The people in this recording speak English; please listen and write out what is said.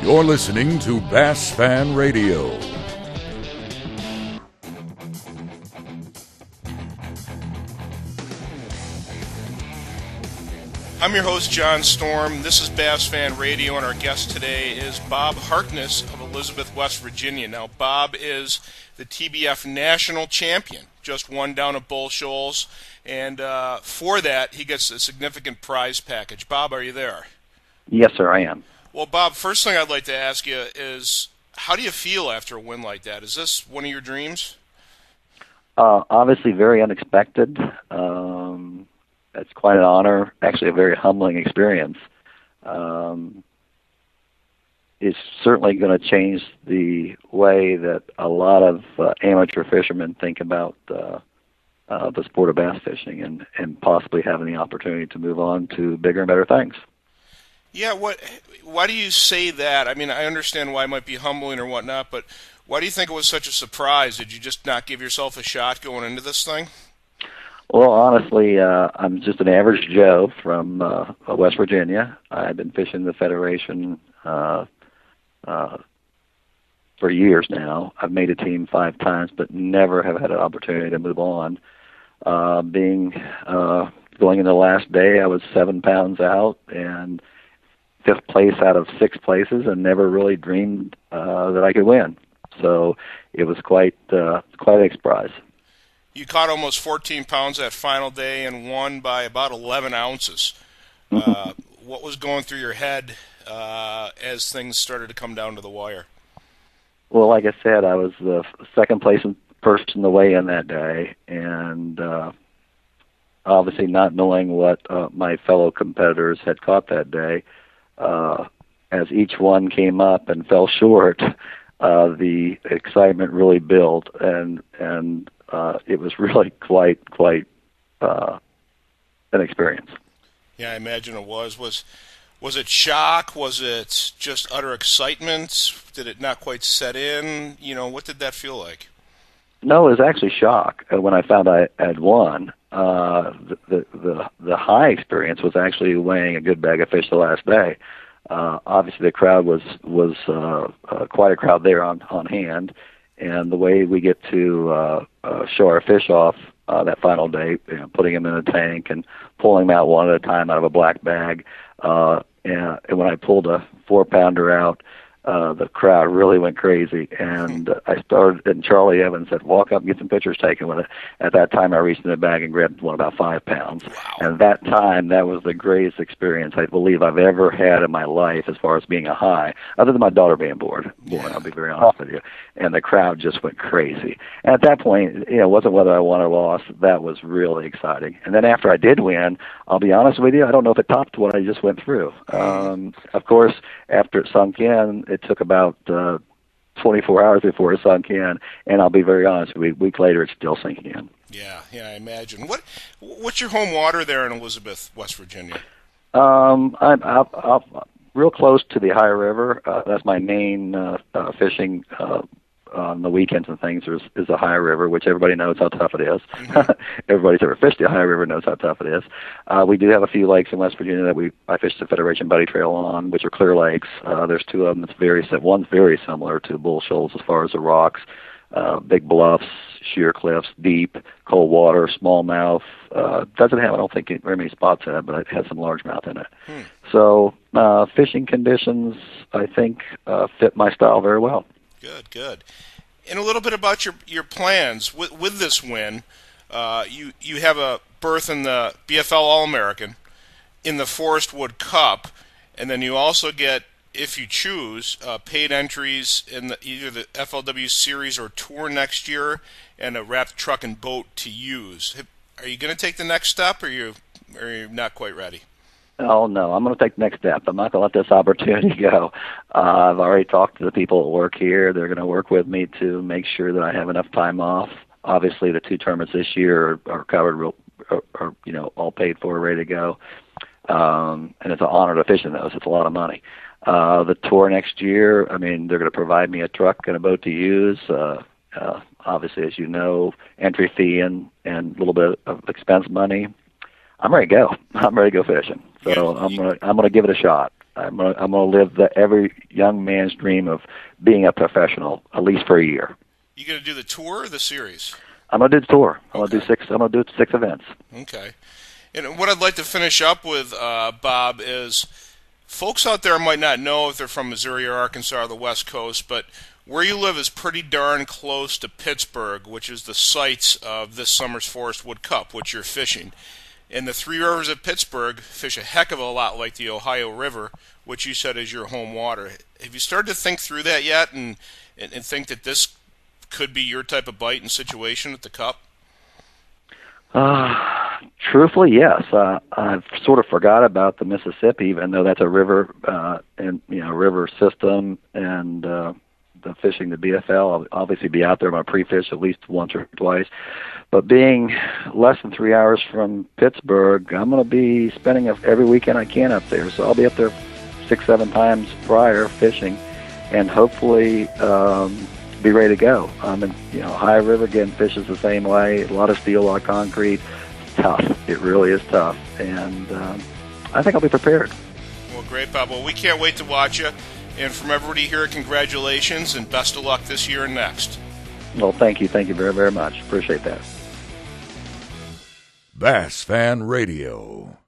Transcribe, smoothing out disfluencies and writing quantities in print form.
You're listening to Bass Fan Radio. I'm your host, John Storm. This is Bass Fan Radio, and our guest today is Bob Harkness of Elizabeth, West Virginia. Now, Bob is the TBF national champion, just won down at Bull Shoals, and for that, he gets a significant prize package. Bob, are you there? Yes, sir, I am. Well, Bob, first thing I'd like to ask you is, how do you feel after a win like that? Is this one of your dreams? Obviously very unexpected. It's quite an honor, actually a very humbling experience. It's certainly going to change the way that a lot of amateur fishermen think about the sport of bass fishing and possibly having the opportunity to move on to bigger and better things. Yeah, why do you say that? I mean, I understand why it might be humbling or whatnot, but why do you think it was such a surprise? Did you just not give yourself a shot going into this thing? Well, honestly, I'm just an average Joe from West Virginia. I've been fishing the Federation for years now. I've made a team 5 times, but never have had an opportunity to move on. Going into the last day, I was 7 pounds out and 5th place out of 6 places, and never really dreamed that I could win. So it was quite a surprise. You caught almost 14 pounds that final day and won by about 11 ounces. What was going through your head as things started to come down to the wire? Well, like I said, I was the second place person in the weigh-in that day, and obviously not knowing what my fellow competitors had caught that day, as each one came up and fell short, the excitement really built, and it was really quite an experience. Yeah, I imagine it was. Was it shock? Was it just utter excitement? Did it not quite set in? You know, what did that feel like? No, it was actually shock when I found I had won. The high experience was actually weighing a good bag of fish the last day. Obviously, the crowd was quite a crowd there on hand. And the way we get to show our fish off that final day, putting them in a tank and pulling them out one at a time out of a black bag. And when I pulled a 4-pounder out, the crowd really went crazy. And I started, and Charlie Evans said, walk up and get some pictures taken with it. At that time, I reached in the bag and grabbed one about 5 pounds. Wow. And that time, that was the greatest experience I believe I've ever had in my life as far as being a high, other than my daughter being born, I'll be very honest with you. And the crowd just went crazy. And at that point, it wasn't whether I won or lost. That was really exciting. And then after I did win, I'll be honest with you, I don't know if it topped what I just went through. Of course, after it sunk in, it took about 24 hours before it sunk in, and I'll be very honest with you, a week later it's still sinking in. Yeah, I imagine. What's your home water there in Elizabeth, West Virginia? I'm real close to the Ohio River. That's my main fishing on the weekends and things is the Ohio River, which everybody knows how tough it is. Mm-hmm. Everybody's ever fished the Ohio River knows how tough it is. We do have a few lakes in West Virginia that I fish the Federation Buddy Trail on, which are clear lakes. There's 2 of them one's very similar to Bull Shoals as far as the rocks, big bluffs, sheer cliffs, deep, cold water, smallmouth. Doesn't have, I don't think, very many spots in it, but it has some largemouth in it. So fishing conditions, I think, fit my style very well. Good. And a little bit about your plans. With this win, you have a berth in the BFL All-American, in the Forest Wood Cup, and then you also get, if you choose, paid entries in either the FLW Series or Tour next year, and a wrapped truck and boat to use. Are you going to take the next step, or are you not quite ready? Oh, no, I'm going to take the next step. I'm not going to let this opportunity go. I've already talked to the people that work here. They're going to work with me to make sure that I have enough time off. Obviously, the 2 tournaments this year are covered, are all paid for, ready to go. And it's an honor to fish in those. It's a lot of money. The tour next year, they're going to provide me a truck and a boat to use. Obviously, as you know, entry fee and a little bit of expense money. I'm ready to go. I'm ready to go fishing. So I'm gonna give it a shot. I'm gonna live every young man's dream of being a professional, at least for a year. You going to do the tour or the series? I'm gonna do the tour. I'm Okay. gonna do 6 events. Okay. And what I'd like to finish up with, Bob, is folks out there might not know if they're from Missouri or Arkansas or the West Coast, but where you live is pretty darn close to Pittsburgh, which is the sites of this summer's Forest Wood Cup, which you're fishing. And the Three Rivers of Pittsburgh fish a heck of a lot like the Ohio River, which you said is your home water. Have you started to think through that yet and think that this could be your type of bite and situation at the Cup? Truthfully, yes. I've sort of forgot about the Mississippi, even though that's a river and river system, and the fishing the BFL. I'll obviously be out there on my pre-fish at least once or twice. But being less than 3 hours from Pittsburgh, I'm going to be spending every weekend I can up there. So I'll be up there 6-7 times prior fishing, and hopefully be ready to go. Ohio River again fishes the same way. A lot of steel, a lot of concrete. It's tough. It really is tough, and I think I'll be prepared. Well, great, Bob. Well, we can't wait to watch you. And from everybody here, congratulations and best of luck this year and next. Well, thank you. Thank you very, very much. Appreciate that. Bass Fan Radio.